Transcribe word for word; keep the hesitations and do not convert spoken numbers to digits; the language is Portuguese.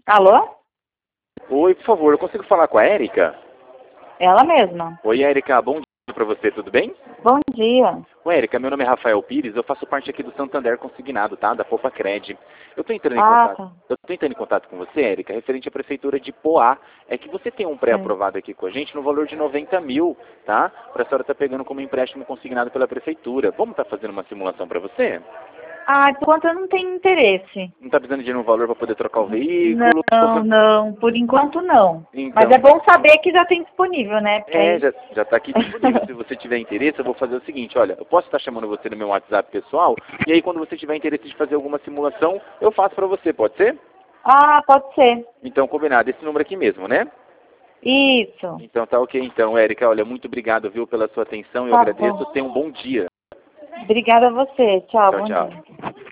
Alô? Oi, por favor, eu consigo falar com a Érica? Ela mesma. Oi, Érica, bom dia pra você, tudo bem? Bom dia. Oi, Érica, meu nome é Rafael Pires, eu faço parte aqui do Santander Consignado, tá? Da Poupa Cred. Eu tô entrando em Ah, contato. tá. Eu tô entrando em contato com você, Érica, referente à prefeitura de Poá. É que você tem um Sei. pré-aprovado aqui com a gente no valor de noventa mil, tá? Pra senhora tá pegando como empréstimo consignado pela prefeitura. Vamos tá fazendo uma simulação pra você? Ah, por enquanto eu não tenho interesse. Não tá precisando de um valor pra poder trocar o veículo? Não, não. Por enquanto não. Mas Então, é bom saber que já tem disponível, né? Porque É, aí... já, já tá aqui disponível. Se você tiver interesse, eu vou fazer o seguinte, olha, eu posso estar chamando você no meu WhatsApp pessoal, e aí quando você tiver interesse de fazer alguma simulação, eu faço pra você, pode ser? Ah, pode ser. Então, combinado, esse número aqui mesmo, né? Isso. Então tá ok, então, Érica, olha, muito obrigado, viu, pela sua atenção, eu Tá agradeço, bom. tenha um bom dia. Obrigada a você. Tchau, Tchau, bom tchau. dia.